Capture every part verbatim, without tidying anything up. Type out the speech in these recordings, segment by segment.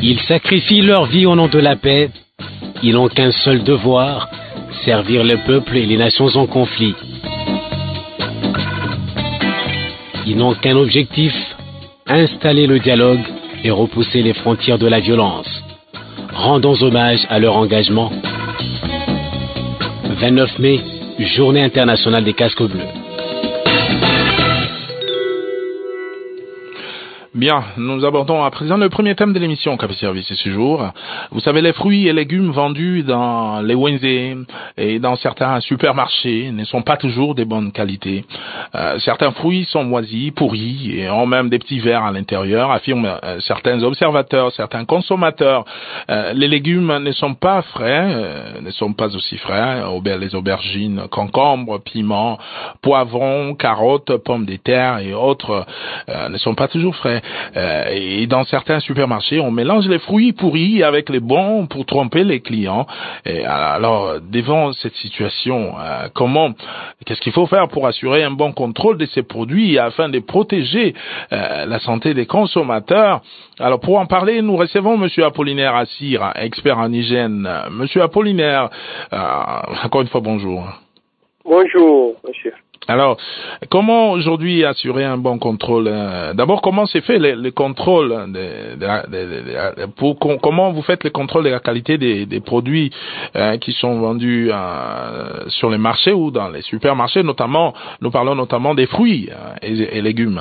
Ils sacrifient leur vie au nom de la paix. Ils n'ont qu'un seul devoir, servir le peuple et les nations en conflit. Ils n'ont qu'un objectif, installer le dialogue et repousser les frontières de la violence. Rendons hommage à leur engagement. vingt-neuf mai, Journée internationale des casques bleus. Bien, nous abordons à présent le premier thème de l'émission Café Service ce jour. Vous savez, les fruits et légumes vendus dans les O N G et dans certains supermarchés ne sont pas toujours de bonne qualité. Euh, certains fruits sont moisis, pourris et ont même des petits vers à l'intérieur, affirment euh, certains observateurs, certains consommateurs. Euh, les légumes ne sont pas frais, euh, ne sont pas aussi frais. Auber- les aubergines, concombres, piments, poivrons, carottes, pommes de terre et autres euh, ne sont pas toujours frais. Euh, et dans certains supermarchés, on mélange les fruits pourris avec les bons pour tromper les clients. Et alors, devant cette situation, euh, comment, qu'est-ce qu'il faut faire pour assurer un bon contrôle de ces produits afin de protéger euh, la santé des consommateurs? Alors, pour en parler, nous recevons Monsieur Apollinaire Assir, expert en hygiène. Monsieur Apollinaire, euh, encore une fois, bonjour. Bonjour, monsieur. Alors, comment aujourd'hui assurer un bon contrôle? euh, D'abord, comment c'est fait le, le contrôle de, de, de, de, pour, comment vous faites le contrôle de la qualité des, des produits euh, qui sont vendus euh, sur les marchés ou dans les supermarchés, notamment, nous parlons notamment des fruits euh, et, et légumes.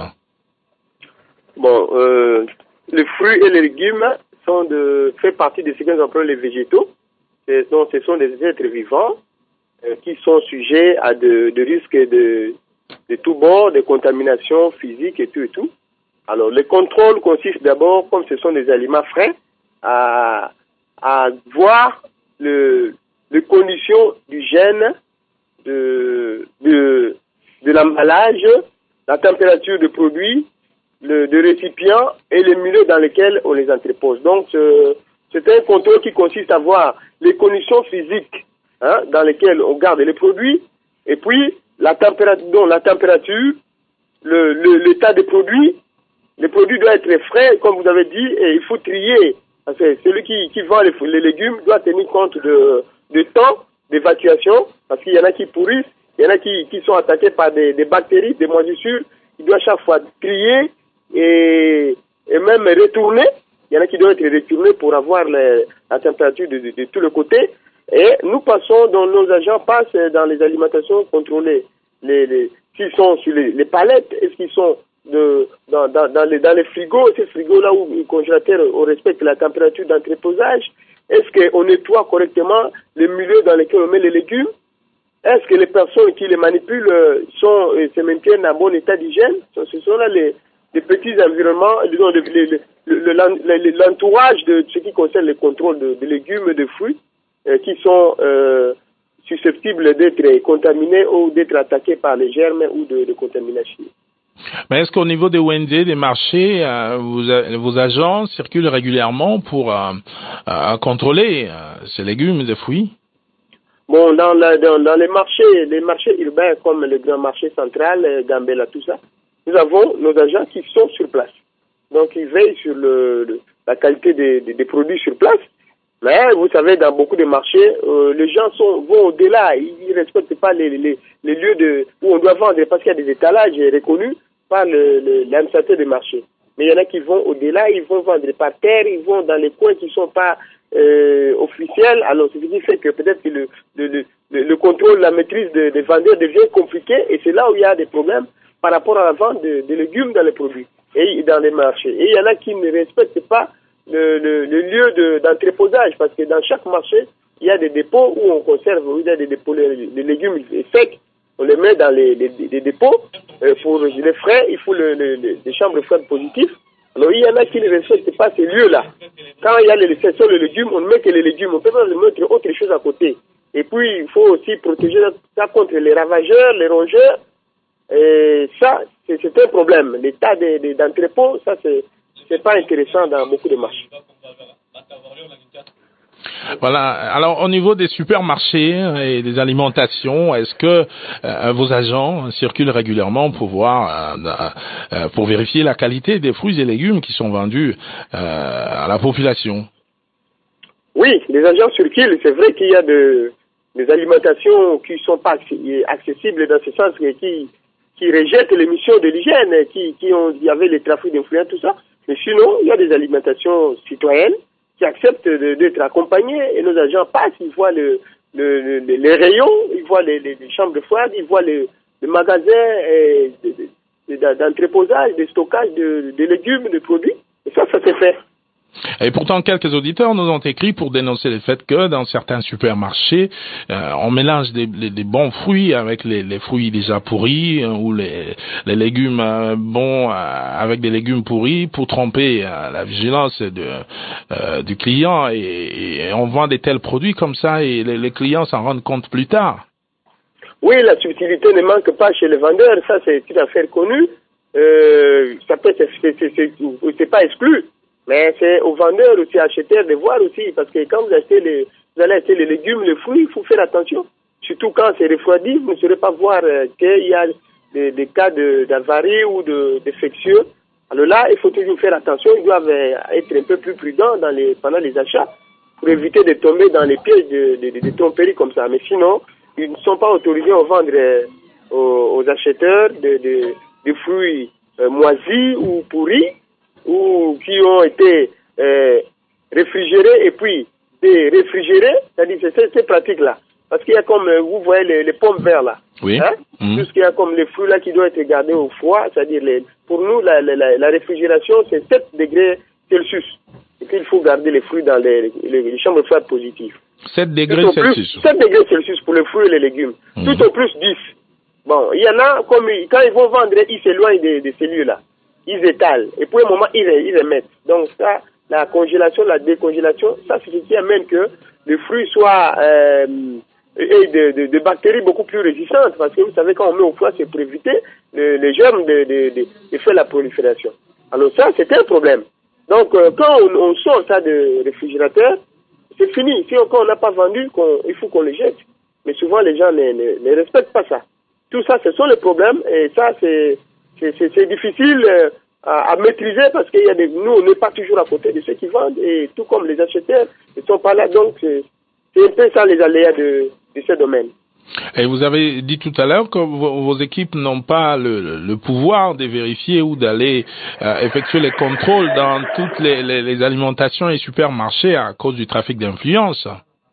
Bon, euh, les fruits et les légumes sont de, fait partie de ce qu'on appelle les végétaux. Et donc, ce sont des êtres vivants qui sont sujets à de, de risques de, de tous bords, de contamination physique et tout et tout. Alors, le contrôle consiste d'abord, comme ce sont des aliments frais, à, à voir le, les conditions d'hygiène de, de, de l'emballage, la température des produits, le, de récipients et les milieux dans lesquels on les entrepose. Donc, c'est un contrôle qui consiste à voir les conditions physiques Hein, dans lesquels on garde les produits, et puis la température, donc la température, le, le, l'état des produits. Les produits doivent être frais, comme vous avez dit, et il faut trier. Parce que celui qui, qui vend les, les légumes doit tenir compte de, de temps d'évacuation, parce qu'il y en a qui pourrissent, il y en a qui, qui sont attaqués par des, des bactéries, des moisissures. Il doit chaque fois trier et, et même retourner. Il y en a qui doivent être retournés pour avoir les, la température de, de, de tous les côtés. Et nous passons, dans nos agents passent dans les alimentations contrôlées. Les, les, s'ils sont sur les, les palettes, est-ce qu'ils sont de, dans, dans, dans, les, dans les frigos, ces frigos-là où les congélateurs on respecte la température d'entreposage? Est-ce qu'on nettoie correctement les milieux dans lesquels on met les légumes? Est-ce que les personnes qui les manipulent sont, se maintiennent en bon état d'hygiène? Ce sont là les, les petits environnements, disons, le, le, le, le, l'entourage de ce qui concerne le contrôle de, de légumes et de fruits. Euh, qui sont euh, susceptibles d'être contaminés ou d'être attaqués par les germes ou de, de contamination. Mais est-ce qu'au niveau des O N G, des marchés, euh, vous, vos agents circulent régulièrement pour euh, euh, contrôler euh, ces légumes et ces fruits? Bon, dans, la, dans, dans les marchés, les marchés urbains comme le grand marché central, Gambela, tout ça, nous avons nos agents qui sont sur place. Donc, ils veillent sur le, le, la qualité des, des, des produits sur place. Mais vous savez, dans beaucoup de marchés, euh, les gens sont, vont au-delà. Ils ne respectent pas les, les, les lieux de, où on doit vendre parce qu'il y a des étalages reconnus par le, le, l'administrateur des marchés. Mais il y en a qui vont au-delà, ils vont vendre par terre, ils vont dans les coins qui ne sont pas euh, officiels. Alors, ce qui fait que peut-être que le, le, le, le contrôle, la maîtrise des de vendeurs devient compliqué et c'est là où il y a des problèmes par rapport à la vente de, de légumes dans les produits et dans les marchés. Et il y en a qui ne respectent pas Le, le, le lieu de, d'entreposage, parce que dans chaque marché, il y a des dépôts où on conserve, où il y a des dépôts, les, les légumes secs, on les met dans les, les, les dépôts. Euh, pour les frais, il faut le, le, le, les chambres froides positives. Alors il y en a qui ne respectent pas ces lieux-là. Quand il y a les sections de légumes, on ne met que les légumes, on peut pas mettre autre chose à côté. Et puis il faut aussi protéger ça contre les ravageurs, les rongeurs. Et ça, c'est, c'est un problème. L'état de, de, d'entrepôt, ça c'est c'est pas intéressant dans beaucoup de marchés. Voilà. Alors, au niveau des supermarchés et des alimentations, est-ce que euh, vos agents circulent régulièrement pour voir, euh, euh, pour vérifier la qualité des fruits et légumes qui sont vendus euh, à la population? Oui, les agents circulent. C'est vrai qu'il y a de, des alimentations qui sont pas accessibles dans ce sens, qui, qui rejettent les missions de l'hygiène, qui, qui ont, il y avait les trafics d'influence, tout ça. Mais sinon, il y a des alimentations citoyennes qui acceptent d'être accompagnés, et nos agents passent, ils voient le, le, le, les rayons, ils voient les, les, les chambres froides, ils voient le, le magasin d'entreposage, de stockage de, de légumes, de produits, et ça, ça s'est fait. Et pourtant, quelques auditeurs nous ont écrit pour dénoncer le fait que dans certains supermarchés, euh, on mélange des, des, des bons fruits avec les, les fruits déjà pourris, euh, ou les, les légumes euh, bons euh, avec des légumes pourris pour tromper euh, la vigilance de, euh, du client. Et, et on vend des tels produits comme ça et les, les clients s'en rendent compte plus tard. Oui, la subtilité ne manque pas chez les vendeurs, ça c'est une affaire connue. Euh, ça peut, c'est, c'est, c'est, c'est, c'est pas exclu. Mais c'est aux vendeurs aussi, acheteurs de voir aussi, parce que quand vous achetez les, vous allez acheter les légumes, les fruits, il faut faire attention. Surtout quand c'est refroidi, vous ne saurez pas voir euh, qu'il y a des, des cas de, d'avarie ou de, d'infectieux. Alors là, il faut toujours faire attention, ils doivent être un peu plus prudents dans les, pendant les achats, pour éviter de tomber dans les pièges de, de, de, de tromperies comme ça. Mais sinon, ils ne sont pas autorisés à vendre euh, aux, aux acheteurs de, de, de fruits euh, moisis ou pourris, ou qui ont été euh, réfrigérés et puis déréfrigérés, c'est-à-dire c'est ces, ces pratiques-là. Parce qu'il y a comme, vous voyez les, les pommes vertes là, oui. Hein? Mmh. Tout ce qu'il y a comme les fruits là qui doivent être gardés au froid, c'est-à-dire les, pour nous la, la, la, la réfrigération c'est sept degrés Celsius. Et puis il faut garder les fruits dans les, les, les chambres froides positives. sept degrés Celsius. sept degrés Celsius pour les fruits et les légumes. Mmh. Tout au plus dix. Bon, il y en a, comme quand ils vont vendre, ils s'éloignent de, de ces lieux-là. Ils étalent. Et pour un moment, ils, ils remettent. Donc ça, la congélation, la décongélation, ça c'est ce qui amène que le fruit soit euh, et de, de, de bactéries beaucoup plus résistantes. Parce que vous savez, quand on met au froid, c'est pour éviter le, les germes de, de, de, de faire la prolifération. Alors ça, c'est un problème. Donc euh, quand on, on sort ça de réfrigérateur, c'est fini. Si on n'a pas vendu, qu'on, il faut qu'on le jette. Mais souvent, les gens ne, ne, ne respectent pas ça. Tout ça, ce sont les problèmes. Et ça, c'est... C'est, c'est, c'est difficile euh, à, à maîtriser parce qu'il y a des, nous, on n'est pas toujours à côté de ceux qui vendent et tout comme les acheteurs ne sont pas là. Donc, c'est, c'est un peu ça les aléas de, de ce domaine. Et vous avez dit tout à l'heure que vos, vos équipes n'ont pas le, le pouvoir de vérifier ou d'aller euh, effectuer les contrôles dans toutes les, les, les alimentations et supermarchés à cause du trafic d'influence.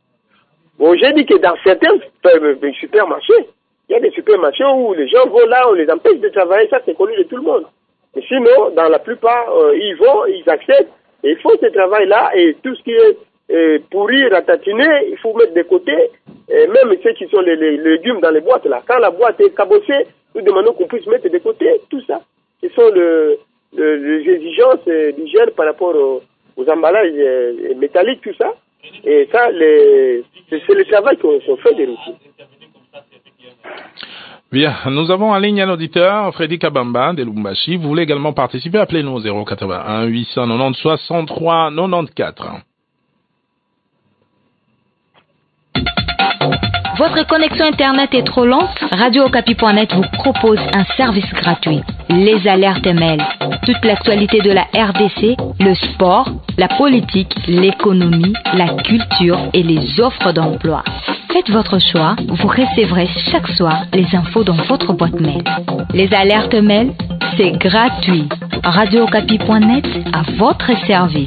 Bon, j'ai dit que dans certains supermarchés, il y a des supermarchés où les gens vont là, on les empêche de travailler, ça c'est connu de tout le monde. Mais sinon, dans la plupart, euh, ils vont, ils acceptent, et ils font ce travail-là, et tout ce qui est euh, pourri, ratatiné, il faut mettre de côté, et même ceux qui sont les, les, les légumes dans les boîtes là. Quand la boîte est cabossée, nous demandons qu'on puisse mettre de côté tout ça. Ce sont le, le, les exigences euh, d'hygiène par rapport aux, aux emballages euh, métalliques, tout ça. Et ça, les, c'est, c'est le travail qu'on, qu'on fait des routiers. Bien, nous avons en ligne un auditeur, Freddy Kabamba de Lubumbashi. Vous voulez également participer? Appelez-nous au zéro quatre-vingt-un huit cent quatre-vingt-dix soixante-trois quatre-vingt-quatorze. Votre connexion Internet est trop lente? Radio Okapi point net vous propose un service gratuit. Les alertes mail. Toute l'actualité de la R D C, le sport, la politique, l'économie, la culture et les offres d'emploi. Faites votre choix, vous recevrez chaque soir les infos dans votre boîte mail. Les alertes mail, c'est gratuit. Radio Okapi point net à votre service.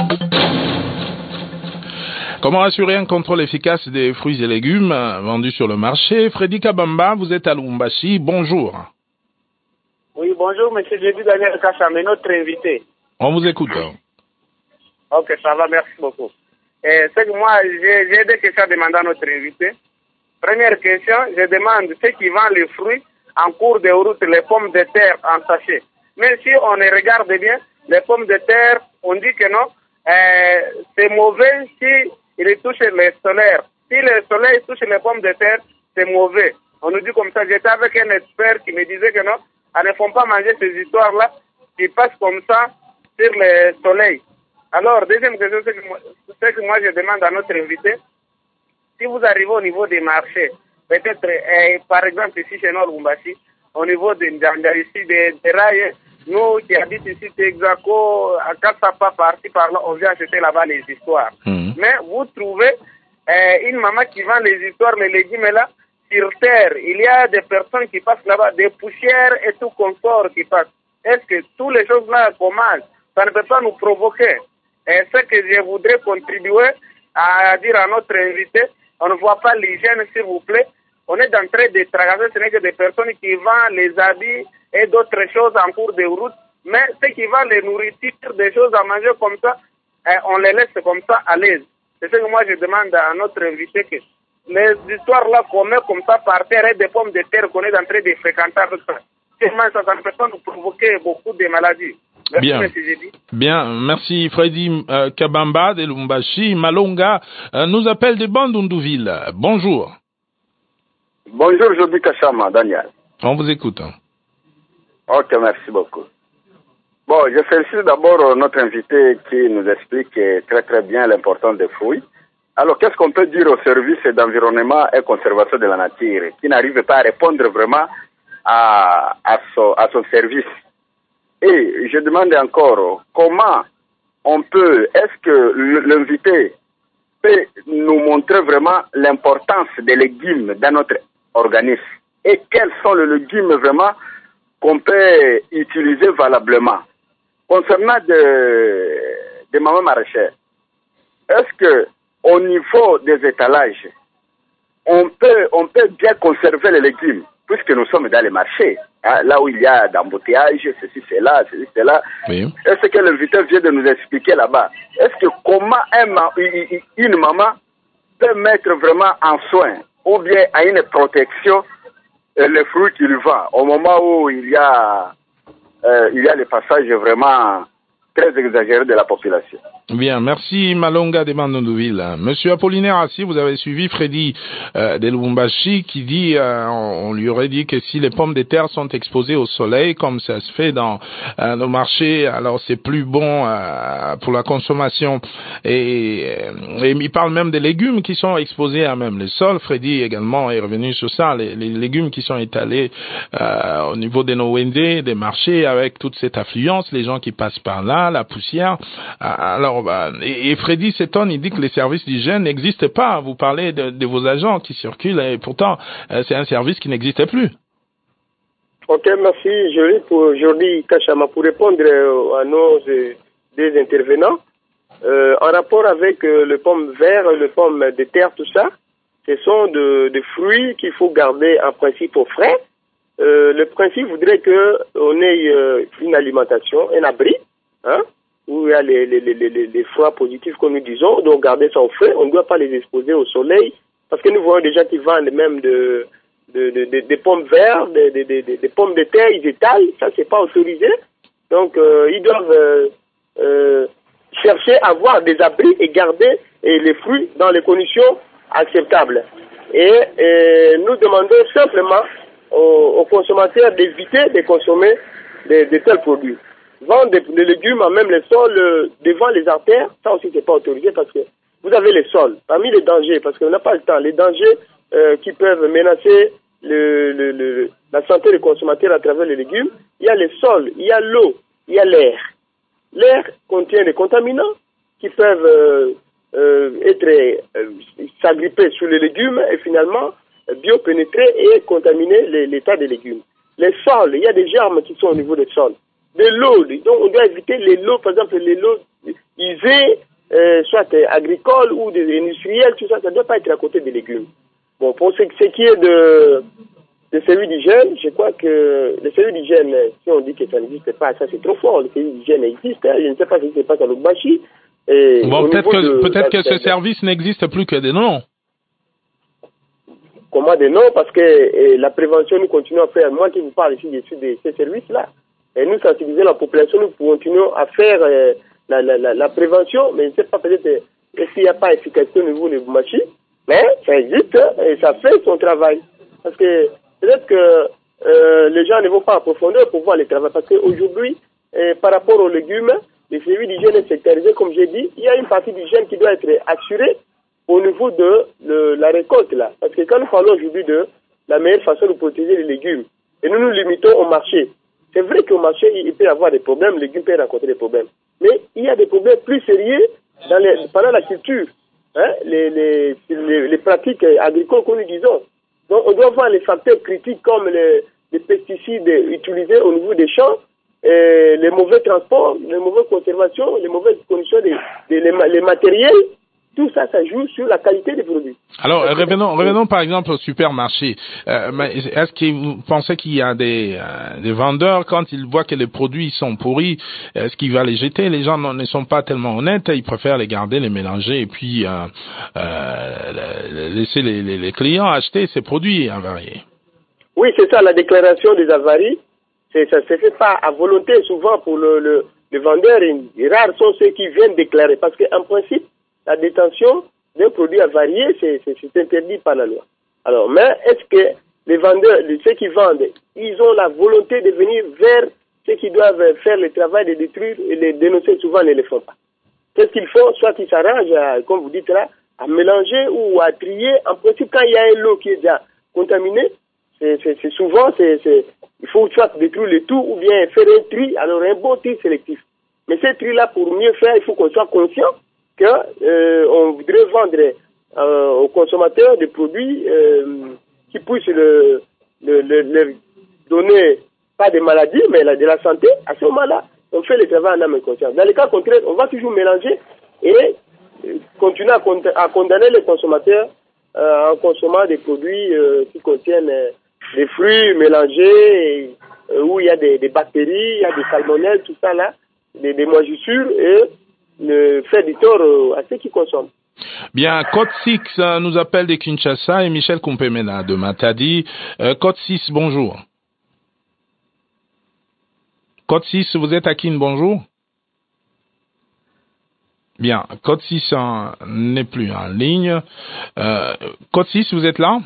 Comment assurer un contrôle efficace des fruits et légumes vendus sur le marché? Freddy Kabamba, vous êtes à Lubumbashi. Bonjour. Oui, bonjour, monsieur Jésus Daniel Kassamé, notre invité. On vous écoute. Ok, ça va, merci beaucoup. Et c'est que moi, j'ai, j'ai des questions à demander à notre invité. Première question, je demande ceux qui vendent les fruits en cours de route, les pommes de terre en sachet. Mais si on les regarde bien, les pommes de terre, on dit que non, euh, c'est mauvais si il touche le solaire. Si le soleil touche les pommes de terre, c'est mauvais. On nous dit comme ça. J'étais avec un expert qui me disait que non, elles ne font pas manger ces histoires-là qui passent comme ça sur le soleil. Alors, deuxième question, c'est que ce que moi je demande à notre invité, si vous arrivez au niveau des marchés, peut-être, eh, par exemple ici chez nous, Lubumbashi, au niveau de Ndjanga, ici, des de rails, nous qui habitent ici, Texaco, à Kassapa, parti par là, on vient acheter là-bas les histoires. Mmh. Mais vous trouvez eh, une maman qui vend les histoires, les légumes là, sur terre, il y a des personnes qui passent là-bas, des poussières et tout confort qui passent. Est-ce que toutes les choses là commencent? Ça ne peut pas nous provoquer. Et ce que je voudrais contribuer à dire à notre invité, on ne voit pas l'hygiène, s'il vous plaît. On est en train de traverser, ce n'est que des personnes qui vendent les habits et d'autres choses en cours de route. Mais ceux qui vendent les nourritures, des choses à manger comme ça, eh, on les laisse comme ça à l'aise. C'est ce que moi je demande à notre invité, que les histoires là qu'on met comme ça par terre et des pommes de terre qu'on est en train de fréquenter avec ça. Ça, ça ne peut pas nous provoquer beaucoup de maladies. Merci, bien, bien, merci Freddy euh, Kabamba de Lubumbashi. Malonga euh, nous appelle de Bandundouville. Bonjour. Bonjour, Joby Kachama, Daniel. On vous écoute. Ok, merci beaucoup. Bon, je félicite d'abord notre invité qui nous explique très très bien l'importance des fruits. Alors, qu'est-ce qu'on peut dire au service d'environnement et conservation de la nature, qui n'arrive pas à répondre vraiment à, à, son, à son service? Et je demande encore, comment on peut, est-ce que l'invité peut nous montrer vraiment l'importance des légumes dans notre organisme? Et quels sont les légumes vraiment qu'on peut utiliser valablement? Concernant des de mamans maraîchères, est-ce que au niveau des étalages, on peut, on peut bien conserver les légumes, puisque nous sommes dans les marchés, hein, là où il y a d'embouteillage, ceci, cela, ceci, cela. Oui. Est-ce que l'invité vient de nous expliquer là-bas? Est-ce que comment un, une maman peut mettre vraiment en soin, ou bien à une protection, euh, les fruits qu'il vend, au moment où il y a, euh, il y a les passages vraiment très exagérés de la population? Bien, merci Malonga de Bandundouville. Monsieur Apollinaire Assis, vous avez suivi Freddy euh, de Lubumbashi qui dit, euh, on, on lui aurait dit que si les pommes de terre sont exposées au soleil, comme ça se fait dans euh, nos marchés, alors c'est plus bon euh, pour la consommation. Et, et il parle même des légumes qui sont exposés à même le sol. Freddy également est revenu sur ça, les, les légumes qui sont étalés euh, au niveau de nos Wende, des marchés, avec toute cette affluence, les gens qui passent par là, la poussière. Alors, Et, et Freddy s'étonne, il dit que les services d'hygiène n'existent pas. Vous parlez de, de vos agents qui circulent et pourtant euh, c'est un service qui n'existait plus. Ok, merci Jolie pour Jordi Kachama pour répondre à nos euh, deux intervenants. Euh, en rapport avec euh, le pomme vert, le pomme de terre, tout ça, ce sont de, de fruits qu'il faut garder en principe au frais. Euh, le principe voudrait qu'on ait euh, une alimentation, un abri, hein, où il y a les, les, les, les, les froids positifs que nous disons, donc garder ça au frais, on ne doit pas les exposer au soleil, parce que nous voyons déjà qu'ils vendent même de, de, de, de, de pommes vertes, des de, de, de, de pommes de terre, ils étalent, ça c'est pas autorisé, donc euh, ils doivent euh, euh, chercher à avoir des abris et garder et les fruits dans les conditions acceptables. Et, et nous demandons simplement aux, aux consommateurs d'éviter de consommer de, de tels produits. Vendre des, des légumes en même les sols euh, devant les artères, ça aussi c'est pas autorisé parce que vous avez les sols. Parmi les dangers, parce qu'on n'a pas le temps, les dangers euh, qui peuvent menacer le, le, le, la santé des consommateurs à travers les légumes, il y a les sols, il y a l'eau, il y a l'air. L'air contient des contaminants qui peuvent euh, euh, être euh, s'agripper sur les légumes et finalement euh, biopénétrer et contaminer les, l'état des légumes. Les sols, il y a des germes qui sont au niveau des sols. De l'eau, donc on doit éviter les lots, par exemple les lots usés, euh, soit agricoles ou des industriels, tout ça, ça ne doit pas être à côté des légumes. Bon, pour ce, ce qui est de, de celui d'hygiène, je crois que le celui d'hygiène, si on dit que ça n'existe pas, ça c'est trop fort, le celui d'hygiène existe, hein, je ne sais pas ce qui se passe à Lubumbashi. Bon, peut-être que, peut-être que ce service n'existe plus que des noms. Comment des noms? Parce que eh, la prévention, nous continuons à faire, moi qui vous parle ici dessus de ces services-là, et nous sensibilisons la population, nous continuons à faire euh, la, la, la, la prévention, mais je ne sais pas peut-être euh, s'il n'y a pas efficacité au niveau de Lubumbashi, mais ça existe et ça fait son travail. Parce que peut-être que euh, les gens ne vont pas en profondeur pour voir les travaux, parce qu'aujourd'hui, euh, par rapport aux légumes, le service d'hygiène est sectorisé, comme j'ai dit. Il y a une partie d'hygiène qui doit être assurée au niveau de, de la récolte, là. Parce que quand nous parlons aujourd'hui de la meilleure façon de protéger les légumes, et nous nous limitons au marché, c'est vrai qu'au marché, il peut y avoir des problèmes, les légumes peuvent rencontrer des problèmes. Mais il y a des problèmes plus sérieux dans les, pendant la culture, hein, les, les, les, les pratiques agricoles que nous disons. Donc, on doit voir les facteurs critiques comme les, les pesticides utilisés au niveau des champs, et les mauvais transports, les mauvaises conservations, les mauvaises conditions des, des les, les matériels. Tout ça, ça joue sur la qualité des produits. Alors, euh, revenons, revenons par exemple au supermarché. Euh, est-ce que vous pensez qu'il y a des, euh, des vendeurs, quand ils voient que les produits sont pourris, est-ce qu'ils vont les jeter? Les gens ne sont pas tellement honnêtes, ils préfèrent les garder, les mélanger et puis euh, euh, laisser les, les, les clients acheter ces produits avariés. Oui, c'est ça, la déclaration des avaries. C'est, ça ne se fait pas à volonté, souvent pour le, le, le vendeur. Et rares sont ceux qui viennent déclarer. Parce qu'en principe, la détention d'un produit avarié, c'est, c'est, c'est interdit par la loi. Alors, mais est-ce que les vendeurs, ceux qui vendent, ils ont la volonté de venir vers ceux qui doivent faire le travail de détruire et les dénoncer? Souvent, ne le font pas. Qu'est-ce qu'ils font? Soit ils s'arrangent, à, comme vous dites là, à mélanger ou à trier. En principe, quand il y a un lot qui est déjà contaminé, c'est, c'est, c'est souvent, c'est, c'est, il faut soit détruire le tout ou bien faire un tri, alors un bon tri sélectif. Mais ce tri-là, pour mieux faire, il faut qu'on soit conscient qu'on euh, voudrait vendre euh, aux consommateurs des produits euh, qui puissent le, le, le, le donner, pas des maladies, mais la, de la santé. À ce moment-là, on fait le travail en âme et conscience. Dans le cas contraire, on va toujours mélanger et euh, continuer à, con- à condamner les consommateurs euh, en consommant des produits euh, qui contiennent euh, des fruits mélangés, et, euh, où il y a des, des bactéries, il y a des salmonelles, tout ça là, des, des moisissures, et ne faire du tort euh, à ceux qui consomment. Bien, Code six euh, nous appelle de Kinshasa et Michel Kumpemena de Matadi. Euh, Code six, bonjour. Code six, vous êtes à Kin, bonjour. Bien, Code six euh, n'est plus en ligne. Euh, Code six, vous êtes là?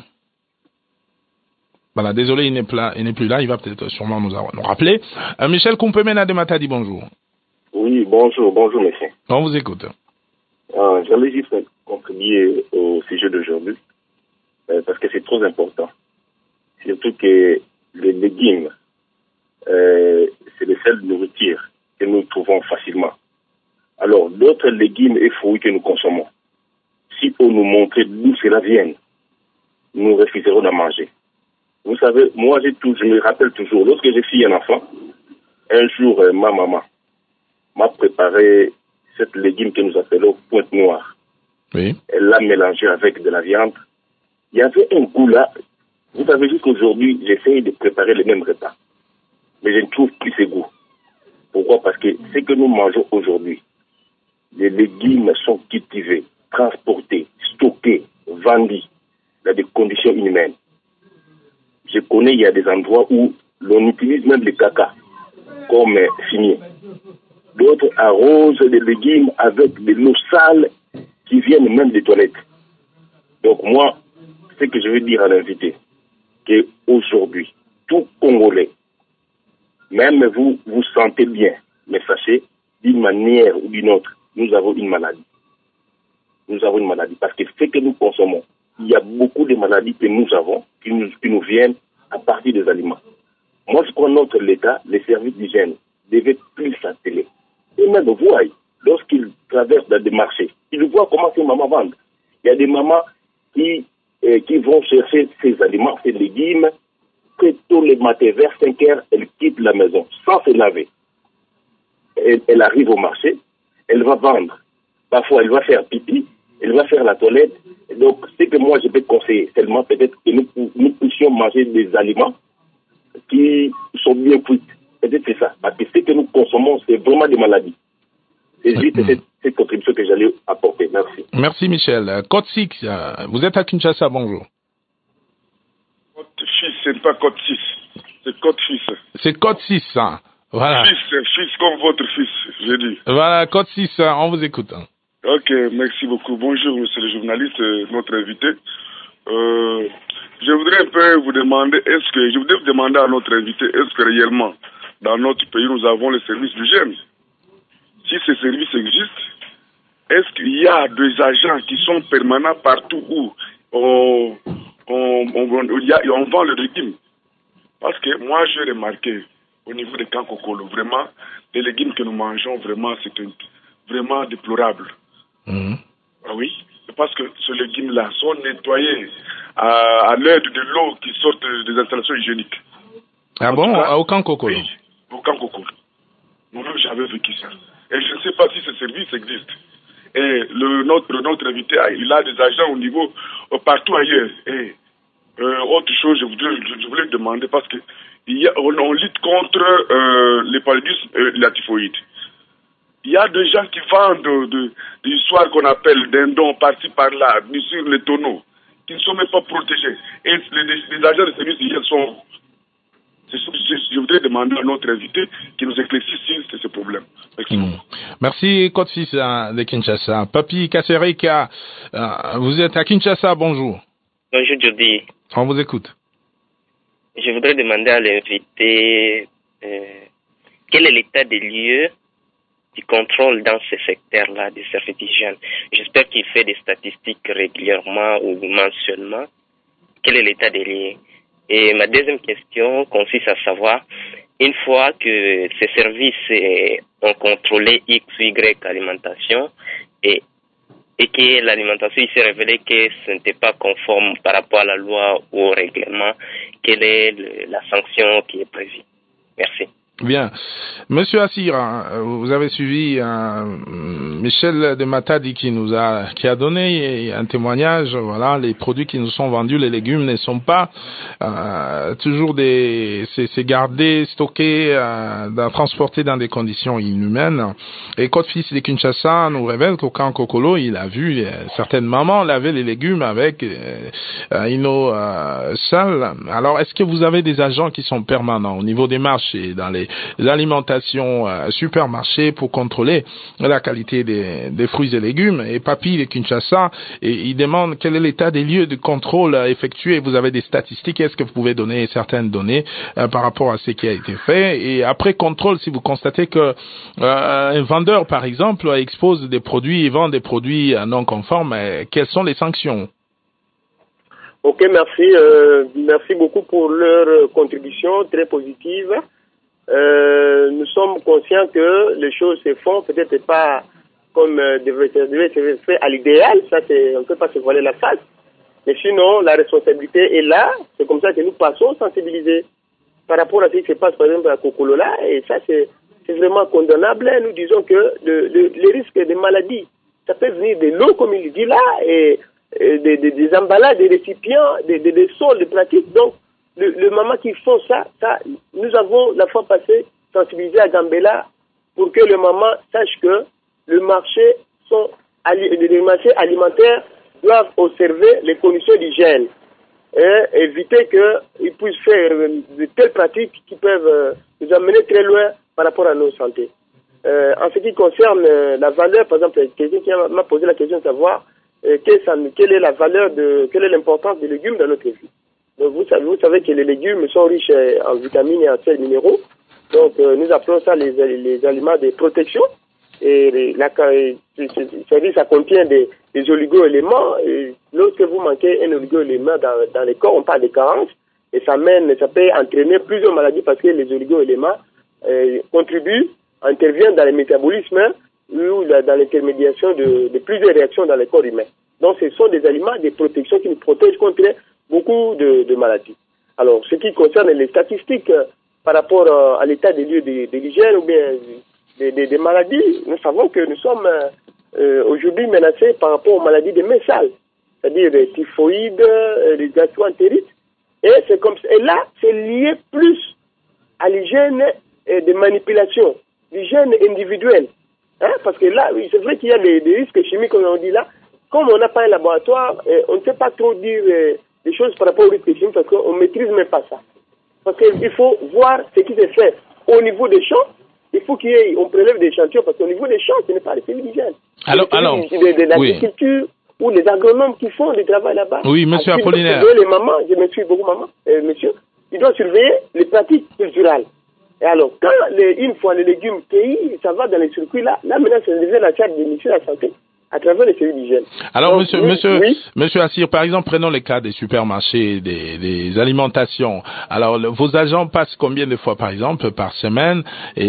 Voilà, désolé, il n'est, pla- il n'est plus là, il va peut-être sûrement nous, nous rappeler. Euh, Michel Kumpemena de Matadi, bonjour. Oui, bonjour, bonjour monsieur. On vous écoute. Euh, j'allais juste contribuer au sujet d'aujourd'hui, euh, parce que c'est trop important. Surtout que les légumes, euh, c'est les seules nourritures que nous trouvons facilement. Alors, d'autres légumes et fruits que nous consommons, si on nous montrait d'où cela vient, nous refuserons d'en manger. Vous savez, moi, j'ai tout, je me rappelle toujours, lorsque j'ai fui un enfant, un jour, euh, ma maman m'a préparé cette légume que nous appelons pointe noire. Oui. Elle l'a mélangé avec de la viande. Il y avait un goût là. Vous savez, jusqu'aujourd'hui, j'essaye de préparer les mêmes repas. Mais je ne trouve plus ce goût. Pourquoi? Parce que ce que nous mangeons aujourd'hui, les légumes sont cultivés, transportés, stockés, vendus dans des conditions inhumaines. Je connais, il y a des endroits où l'on utilise même le caca comme fumier. D'autres arrosent des légumes avec de l'eau sale qui viennent même des toilettes. Donc moi, ce que je veux dire à l'invité, qu'aujourd'hui, tout Congolais, même vous vous sentez bien, mais sachez, d'une manière ou d'une autre, nous avons une maladie. Nous avons une maladie parce que ce que nous consommons, il y a beaucoup de maladies que nous avons, qui nous, qui nous viennent à partir des aliments. Moi, je crois que notre l'État, les services d'hygiène, devaient plus s'atteler. Et même voient, lorsqu'ils traversent dans des marchés, ils voient comment ces mamans vendent. Il y a des mamans qui, euh, qui vont chercher ces aliments, ces légumes, très tôt le matin, vers cinq heures, elles quittent la maison sans se laver. Elle, elle arrive au marché, elle va vendre. Parfois, elle va faire pipi, elle va faire la toilette. Donc, ce que moi, je peux conseiller, seulement peut-être que nous, nous puissions manger des aliments qui sont bien cuits. Peut-être c'est ça. Parce que ce que nous consommons, c'est vraiment des maladies. C'est juste mmh. cette, cette contribution que j'allais apporter. Merci. Merci, Michel. Code six, euh, vous êtes à Kinshasa, bonjour. Code six, c'est pas Code six. C'est Code six. C'est Code six, hein. Voilà. Fils, fils comme votre fils, j'ai dit. Voilà, Code six, hein, on vous écoute. Hein. Ok, merci beaucoup. Bonjour, monsieur le journaliste, notre invité. Euh, je voudrais un peu vous demander, est-ce que, je voudrais vous demander à notre invité, est-ce que réellement, dans notre pays, nous avons le service d'hygiène? Si si ces services existent, est-ce qu'il y a des agents qui sont permanents partout où on, on, on, on, y a, on vend le légume? Parce que moi, j'ai remarqué au niveau des Kankokolo, vraiment, les légumes que nous mangeons, vraiment, c'est un, vraiment déplorable. Mmh. Ah oui, parce que ces légumes-là sont nettoyés à, à l'aide de l'eau qui sort des installations hygiéniques. Ah en bon, cas, à aucun Kokolo? Oui, aucun Kokolo. Moi-même, j'avais vécu ça. Et je ne sais pas si ce service existe. Et le, notre, notre invité, il a des agents au niveau, partout ailleurs. Et euh, autre chose, je voulais, je voulais demander, parce que il y a, on, on lutte contre euh, les paludisme et la typhoïde. Il y a des gens qui vendent de, de, de l'histoire qu'on appelle dindons par-ci par-là, sur les tonneaux, qui ne sont même pas protégés. Et les, les, les agents de service ils sont... Je voudrais demander à notre invité qui nous éclaircisse sur ce problème. Merci. Mmh. Merci, Côte-Fils de Kinshasa. Papi Kassereka, euh, vous êtes à Kinshasa, bonjour. Bonjour, Jody. On vous écoute. Je voudrais demander à l'invité euh, quel est l'état des lieux du contrôle dans ce secteur-là des services d'hygiène. J'espère qu'il fait des statistiques régulièrement ou mensuellement. Quel est l'état des lieux? Et ma deuxième question consiste à savoir, une fois que ces services ont contrôlé X ou Y alimentation et, et que l'alimentation il s'est révélé que ce n'était pas conforme par rapport à la loi ou au règlement, quelle est le, la sanction qui est prévue? Merci. Bien. Monsieur Assir, vous avez suivi euh, Michel de Matadi qui nous a qui a donné un témoignage. Voilà, les produits qui nous sont vendus, les légumes ne sont pas euh, toujours des c'est, c'est gardé, stocké, euh, dans, transporté dans des conditions inhumaines. Et Côte-Fils de Kinshasa nous révèle qu'au camp Kokolo, il a vu euh, certaines mamans laver les légumes avec euh, une eau euh, sale. Alors, est-ce que vous avez des agents qui sont permanents au niveau des marchés, dans les Les alimentations euh, supermarchés pour contrôler la qualité des, des fruits et légumes? Et Papi de Kinshasa, et il demande quel est l'état des lieux de contrôle euh, effectués. Vous avez des statistiques? Est-ce que vous pouvez donner certaines données euh, par rapport à ce qui a été fait? Et après contrôle, si vous constatez que euh, un vendeur, par exemple, expose des produits et vend des produits euh, non conformes, euh, quelles sont les sanctions? Ok, merci. Euh, merci beaucoup pour leur contribution très positive. Euh, nous sommes conscients que les choses se font peut-être pas comme euh, devrait être fait à l'idéal, ça c'est, on ne peut pas se voiler la face, mais sinon la responsabilité est là, c'est comme ça que nous passons sensibiliser par rapport à ce qui se passe par exemple à Kokolola, et ça c'est, c'est vraiment condamnable. Nous disons que le, le, les risques de maladies, ça peut venir de l'eau comme il dit là, et, et des, des, des emballages, des récipients, des, des, des sols, des pratiques, donc Le, le maman qui font ça, ça, nous avons la fois passée sensibilisé à Gambela pour que le maman sache que le marché sont, les marchés alimentaires doivent observer les conditions d'hygiène et éviter qu'ils puissent faire de telles pratiques qui peuvent nous amener très loin par rapport à nos santé. Euh, en ce qui concerne la valeur, par exemple, quelqu'un qui m'a posé la question de savoir euh, quelle est la valeur de, quelle est l'importance des légumes dans notre vie. Donc vous savez, vous savez que les légumes sont riches en vitamines et en sels minéraux. Donc euh, nous appelons ça les, les aliments de protection. Et les, la, c'est-à-dire ça contient des, des oligo-éléments. Et lorsque vous manquez un oligo-élément dans, dans les corps, on parle de carence. Et ça mène, ça peut entraîner plusieurs maladies parce que les oligo-éléments euh, contribuent, interviennent dans le métabolisme ou dans l'intermédiation de, de plusieurs réactions dans le corps humain. Donc ce sont des aliments de protection qui nous protègent contre beaucoup de, de maladies. Alors, ce qui concerne les statistiques euh, par rapport euh, à l'état des lieux de, de l'hygiène ou bien des, des, des maladies, nous savons que nous sommes euh, aujourd'hui menacés par rapport aux maladies des mains sales, c'est-à-dire les typhoïdes, euh, les gastro-entérites. Et c'est comme et là, c'est lié plus à l'hygiène euh, de manipulation, l'hygiène individuelle. Hein? Parce que là, oui, c'est vrai qu'il y a des, des risques chimiques, comme on dit là. Comme on n'a pas un laboratoire, euh, on ne sait pas trop dire euh, des choses par rapport aux risques chimiques parce qu'on ne maîtrise même pas ça. Parce qu'il faut voir ce qui se fait au niveau des champs. Il faut qu'on prélève des échantillons parce qu'au niveau des champs, ce n'est pas les services d'hygiène. Alors, alors, de, de, de l'agriculture oui. ou les agronomes qui font le travail là-bas. Oui, monsieur ah, Apollinaire. Les mamans, je me suis beaucoup maman, euh, monsieur, ils doivent surveiller les pratiques culturelles. Et alors, quand les, une fois les légumes cueillis, ça va dans les circuits là, là maintenant, ça devient la charge des ministères de la Santé à travers les services d'hygiène. Alors, Donc, monsieur, oui, monsieur, oui. monsieur Assir, par exemple, prenons le cas des supermarchés, des, des alimentations. Alors, le, vos agents passent combien de fois, par exemple, par semaine?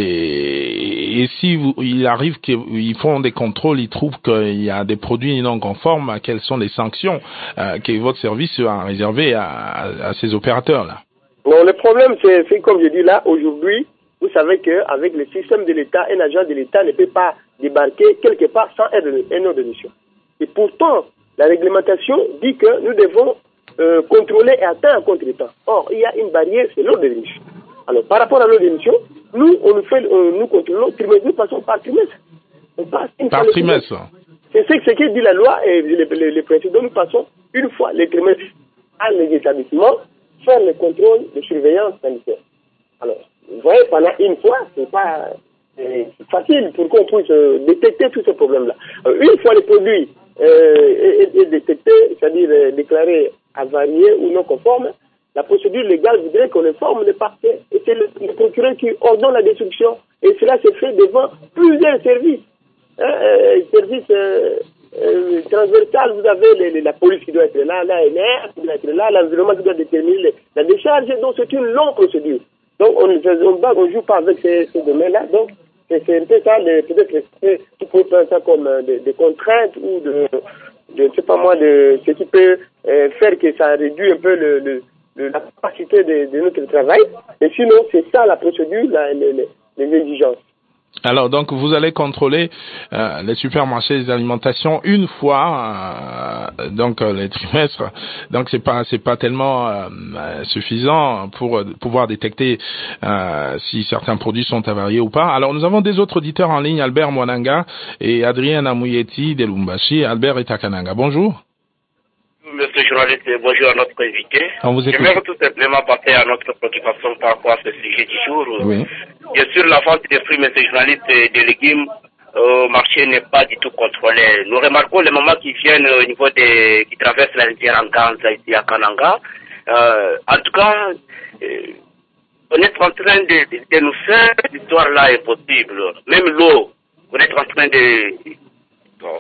Et, et si vous, il arrive qu'ils font des contrôles, ils trouvent qu'il y a des produits non conformes, quelles sont les sanctions euh, que votre service a réservées à, à, à ces opérateurs-là? Non, le problème, c'est comme je dis là, aujourd'hui, vous savez qu'avec le système de l'État, un agent de l'État ne peut pas débarquer quelque part sans aide un ordre de mission. Et pourtant, la réglementation dit que nous devons euh, contrôler et atteindre un contre-temps. Or, il y a une barrière, c'est l'ordre de mission. Alors, par rapport à l'ordre de mission, nous, on nous, fait, on, nous contrôlons trimestre, nous passons par trimestre. On passe une par fois trimestre. C'est ce que dit la loi et les, les, les principes. Donc, nous passons une fois les trimestres à les établissements faire le contrôle de surveillance sanitaire. Alors, vous voyez, pendant une fois, c'est pas euh, facile pour qu'on puisse euh, détecter tous ces problèmes-là. Euh, une fois le produit euh, est, est détecté, c'est-à-dire euh, déclaré avarié ou non conforme, la procédure légale voudrait qu'on informe le parquet. Et c'est le, le procureur qui ordonne la destruction. Et cela se fait devant plusieurs services. Hein, euh, services euh, euh, transversal, vous avez les, les, la police qui doit être là, l'A N R qui doit être là, l'environnement qui doit déterminer les, la décharge. Donc c'est une longue procédure. Donc on ne joue pas avec ces, ces domaines-là. Donc c'est un peu ça, peut-être que tu peux prendre ça comme euh, des, des contraintes ou de, de, je ne sais pas moi, de ce qui peut euh, faire que ça réduit un peu le, le, le, la capacité de, de notre travail. Et sinon, c'est ça la procédure, la, les, les, les exigences. Alors, donc, vous allez contrôler euh, les supermarchés, les alimentations une fois, euh, donc euh, les trimestres. Donc, c'est pas, c'est pas tellement euh, suffisant pour euh, pouvoir détecter euh, si certains produits sont avariés ou pas. Alors, nous avons des autres auditeurs en ligne, Albert Mwananga et Adrien Amouyeti de Lumbashi. Albert et Takananga. Bonjour. Monsieur le journaliste, bonjour à notre invité. J'aimerais tout simplement passer à notre préoccupation par rapport à ce sujet du jour. Oui. Bien sûr, la vente des fruits, monsieur le journaliste, et des légumes au marché n'est pas du tout contrôlée. Nous remarquons les moments qui viennent au niveau des, qui traversent la rivière Anganza ici à Kananga. Euh, en tout cas, euh, on est en train de, de, de nous faire cette histoire-là impossible. Même l'eau, on est en train de... Bon,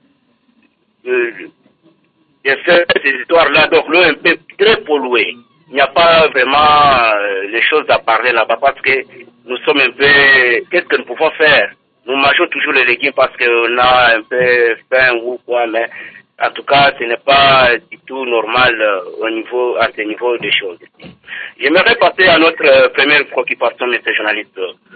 de de faire ces histoires-là, donc l'eau est un peu très polluée. Il n'y a pas vraiment euh, les choses à parler là-bas parce que nous sommes un peu... Qu'est-ce que nous pouvons faire? Nous mangeons toujours les légumes parce qu'on a un peu faim ou quoi, mais en tout cas, ce n'est pas du tout normal euh, au niveau, à ce niveau des choses. J'aimerais passer à notre euh, première préoccupation, monsieur journaliste.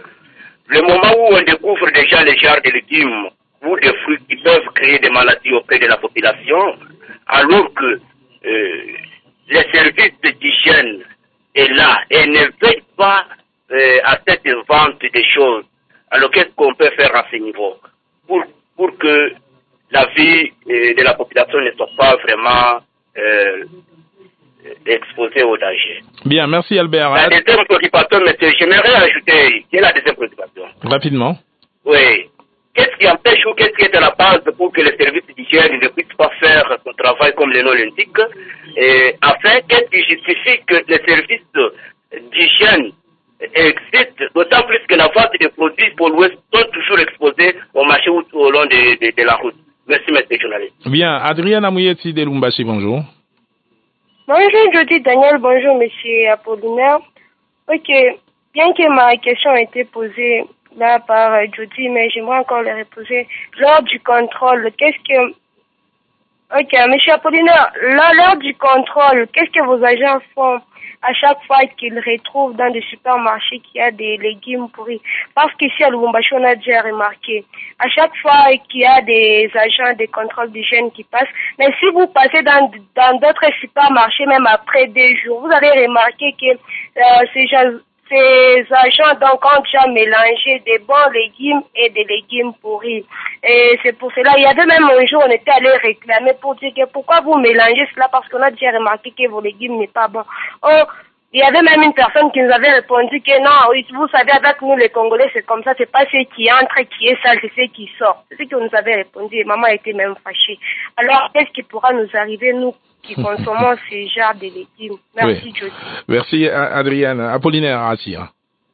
Le moment où on découvre déjà les genres de légumes ou des fruits qui peuvent créer des maladies auprès de la population, alors que euh, les services d'hygiène est là et ne veillent pas euh, à cette vente des choses. Alors qu'est-ce qu'on peut faire à ce niveau pour, pour que la vie euh, de la population ne soit pas vraiment euh, exposée au danger? Bien, merci Albert. La deuxième préoccupation, monsieur, j'aimerais ajouter, quelle est la deuxième préoccupation? Rapidement. Oui. Qu'est-ce qui empêche ou qu'est-ce qui est à la base pour que les services d'hygiène ne puissent pas faire son travail comme les non-olympiques? Et enfin, qu'est-ce qui justifie que les services d'hygiène existent, d'autant plus que la vente des produits pollués sont toujours exposés au marché ou au long de, de, de la route? Merci, monsieur journaliste. Bien. Adrien Amouyeti de Lumbashi, bonjour. Bonjour, je dis Daniel. Bonjour, monsieur Apollinaire. Ok. Bien que ma question ait été posée là par euh, Jody, mais j'aimerais encore le reposer. Lors du contrôle, qu'est-ce que... Ok, monsieur Apollinaire, là, lors du contrôle, qu'est-ce que vos agents font à chaque fois qu'ils retrouvent dans des supermarchés qu'il y a des légumes pourris? Parce qu'ici à Lubumbashi, on a déjà remarqué, à chaque fois qu'il y a des agents de contrôle d'hygiène qui passent, mais si vous passez dans dans d'autres supermarchés, même après deux jours, vous allez remarquer que euh, ces gens... Ces agents donc ont déjà mélangé des bons légumes et des légumes pourris. Et c'est pour cela, il y avait même un jour, on était allé réclamer pour dire que pourquoi vous mélangez cela, parce qu'on a déjà remarqué que vos légumes n'est pas bon. Oh, il y avait même une personne qui nous avait répondu que non, vous savez, avec nous les Congolais, c'est comme ça, c'est pas ce qui entre qui est sale, c'est ce qui sort. C'est ce qu'on nous avait répondu et maman était même fâchée. Alors, qu'est-ce qui pourra nous arriver, nous, qui consommons ces genres de légumes? Merci, oui. Jody. Merci, Adrienne. Apollinaire Assia.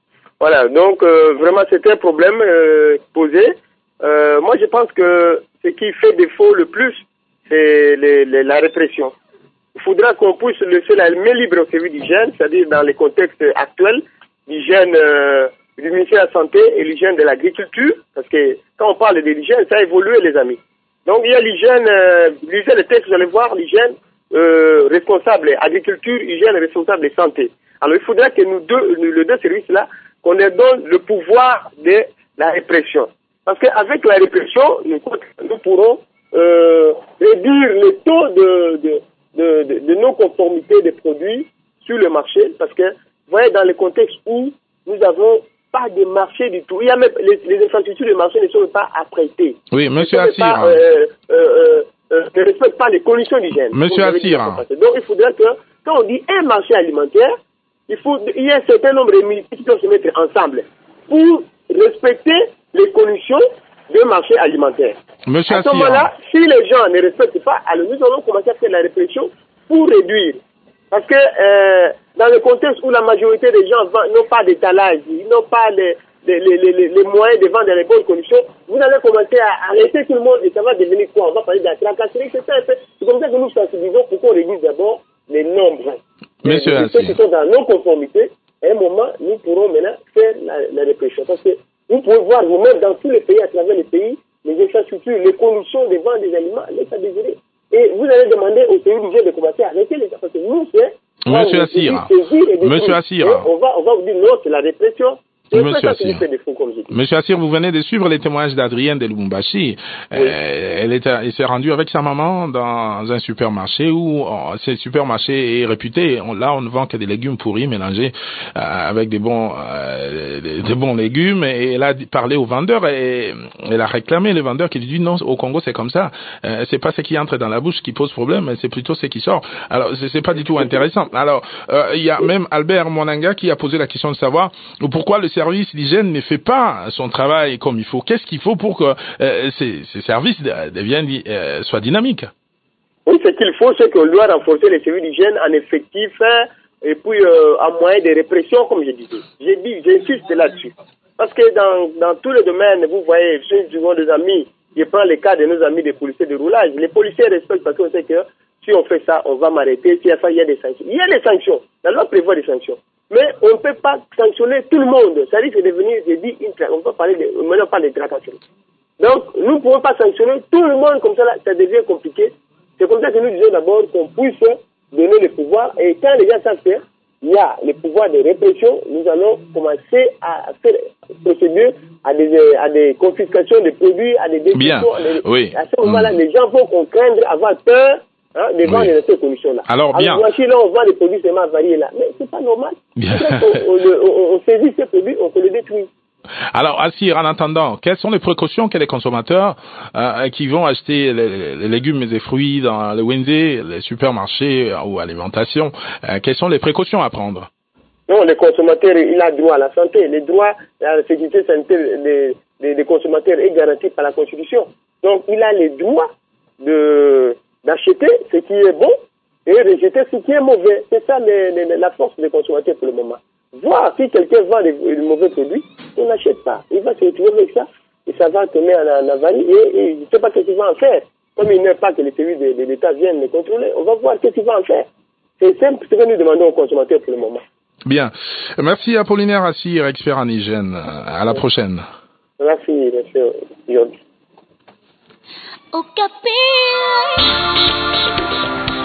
Voilà, donc euh, vraiment c'est un problème euh, posé. Euh, moi je pense que ce qui fait défaut le plus, c'est les, les, la répression. Il faudra qu'on puisse laisser la main libre au service d'hygiène, c'est-à-dire dans les contextes actuels, l'hygiène euh, du ministère de la Santé et l'hygiène de l'agriculture, parce que quand on parle de l'hygiène, ça a évolué les amis. Donc il y a l'hygiène, euh, lisez le texte, vous allez voir l'hygiène euh, responsable agriculture, hygiène responsable santé. Alors il faudra que nous deux, nous, les deux services-là, qu'on leur donne le pouvoir de la répression. Parce qu'avec la répression, nous, nous pourrons euh, réduire le taux de, de, de, de, de non-conformité des produits sur le marché. Parce que, vous voyez, dans le contexte où nous n'avons pas de marché du tout, il y a même les, les infrastructures de marché ne sont pas apprêtées. Oui, monsieur Assir. Pas, euh, euh, euh, ne respectent pas les conditions d'hygiène. Monsieur Assir. Donc il faudrait que, quand on dit un marché alimentaire, il faut, il y a un certain nombre de ministères qui doivent se mettre ensemble pour respecter les conditions de marché alimentaire. Monsieur à ce moment-là, si les gens ne respectent pas, alors nous allons commencer à faire la répression pour réduire. Parce que euh, dans le contexte où la majorité des gens n'ont pas d'étalage, ils n'ont pas les, les, les, les, les moyens de vendre dans les bonnes conditions, vous allez commencer à arrêter tout le monde et ça va devenir quoi? On va parler de la tracasserie, c'est ça. C'est comme ça que nous sensibilisons pour qu'on réduise d'abord les nombres. Monsieur et, ceux qui sont dans non-conformité, à un moment, nous pourrons maintenant faire la, la répression. Parce que vous pouvez voir vous-même dans tous les pays, à travers les pays, les infrastructures, les conditions de vente des aliments, l'état désiré. Et vous allez demander aux pays d'hygiène de commencer à arrêter les parce que nous, c'est... Monsieur Assir, Monsieur Assir, on va, on va vous dire non, c'est la répression. Monsieur Assir. Monsieur Assir, vous venez de suivre les témoignages d'Adrienne de Lubumbashi. Oui. Euh, elle, est, elle s'est rendue avec sa maman dans un supermarché où oh, ce supermarché est réputé. On, là, on ne vend que des légumes pourris mélangés euh, avec des bons, euh, des, des bons légumes. Et elle a parlé au vendeur et elle a réclamé le vendeur qui lui dit non, au Congo c'est comme ça. Euh, c'est pas ce qui entre dans la bouche qui pose problème, c'est plutôt ce qui sort. Alors c'est, c'est pas du tout intéressant. Alors euh, il y a même Albert Monanga qui a posé la question de savoir pourquoi le service d'hygiène ne fait pas son travail comme il faut. Qu'est-ce qu'il faut pour que euh, ces, ces services deviennent euh, soient dynamiques? Oui, ce qu'il faut, c'est qu'on doit renforcer les services d'hygiène en effectif et puis euh, en moyen de répression, comme je disais. J'ai dit, j'insiste là-dessus. Parce que dans, dans tous les domaines, vous voyez, chez des amis, je prends le cas de nos amis des policiers de roulage. Les policiers respectent parce qu'on sait que si on fait ça, on va m'arrêter. Si il y a ça, il y a des sanctions. Il y a des sanctions. La loi prévoit des sanctions. Mais on ne peut pas sanctionner tout le monde. Ça risque de devenir, j'ai dit, une tra- on peut parler de, on parle de tracation. Donc, nous ne pouvons pas sanctionner tout le monde comme ça, là, ça devient compliqué. C'est comme ça que nous disons d'abord qu'on puisse donner le pouvoir. Et quand les gens savent faire, il y a le pouvoir de répression, nous allons commencer à faire procéder à des, à des confiscations de produits, à des décisions. Oui. À ce moment-là, mmh. les gens vont qu'on craindre, avoir peur. Hein, de vendre oui. dans ces conditions-là. Alors, bien. Alors, là, on vend des produits seulement variés là. Mais c'est pas normal. Bien. On, on, on, on saisit ces produits, on peut les détruire. Alors, Assir, en attendant, quelles sont les précautions que les consommateurs euh, qui vont acheter les, les légumes et les fruits dans les Wenze, les supermarchés ou alimentation, euh, quelles sont les précautions à prendre? Non, le consommateur, il a droit à la santé. Le droit à la sécurité sanitaire des, des, des consommateurs est garanti par la Constitution. Donc, il a le droit de... d'acheter ce qui est bon et rejeter ce qui est mauvais. C'est ça les, les, la force des consommateurs pour le moment. Voir si quelqu'un vend des, des mauvais produits, on n'achète pas. Il va se retrouver avec ça et ça va tourner en avarie et, et il ne sait pas ce qu'il va en faire. Comme il n'est pas que les services de, de l'État viennent les contrôler, on va voir ce qu'il va en faire. C'est simple ce que nous demandons aux consommateurs pour le moment. Bien. Merci Apollinaire Assir, expert en hygiène. À la prochaine. Merci, monsieur Yogi. Oh,